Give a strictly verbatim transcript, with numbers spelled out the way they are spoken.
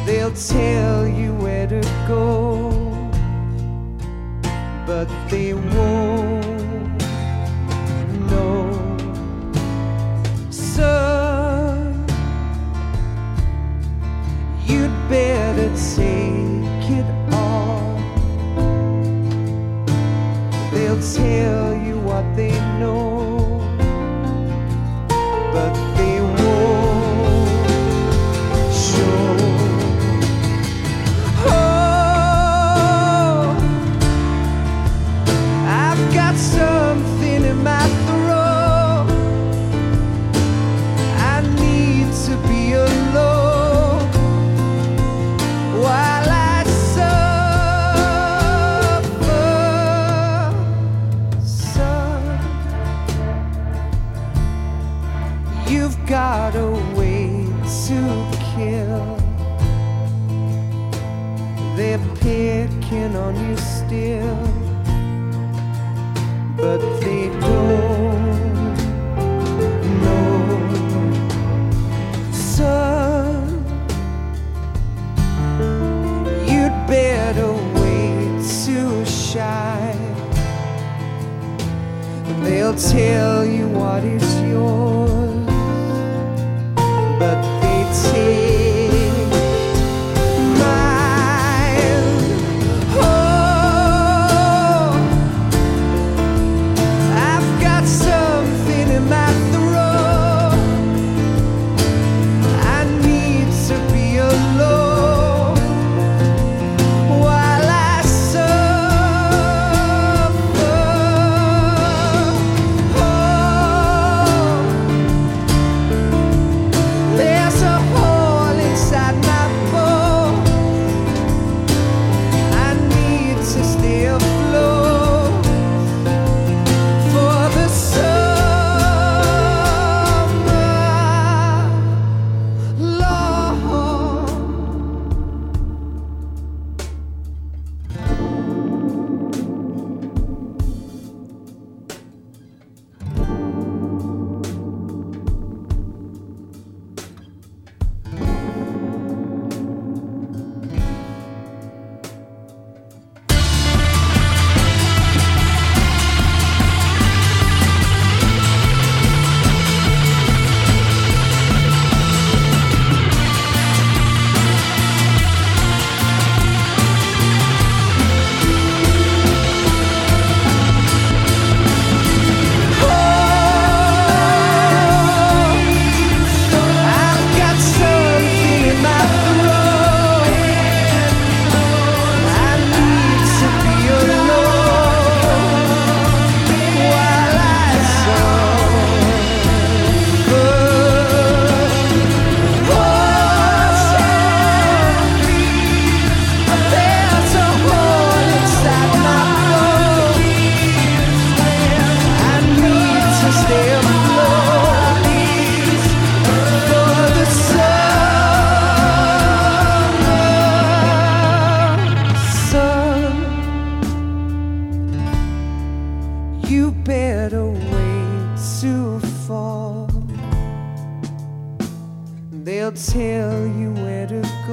They'll tell you where to go, but they won't know. Son, you'd better take it all. They'll tell you what they know, but they won't show. Oh, I've got something in my throat. I need to be alone while I suffer. Son, you've got a way to kill. They're picking on you still, but they don't know. Son, you'd better wait to shine. They'll tell you what is yours, but they take mine. Oh, I've got something in my throat. I need to be alone while I suffer. Oh, there's a hole inside my bones. I need to stay afloat for the summer, Lord. I've got something in my throat. I need to be alone while I suffer. Oh, there's a hole inside my bones. I need to stay afloat for the summer. Son, you better wait to fall. They'll tell you where to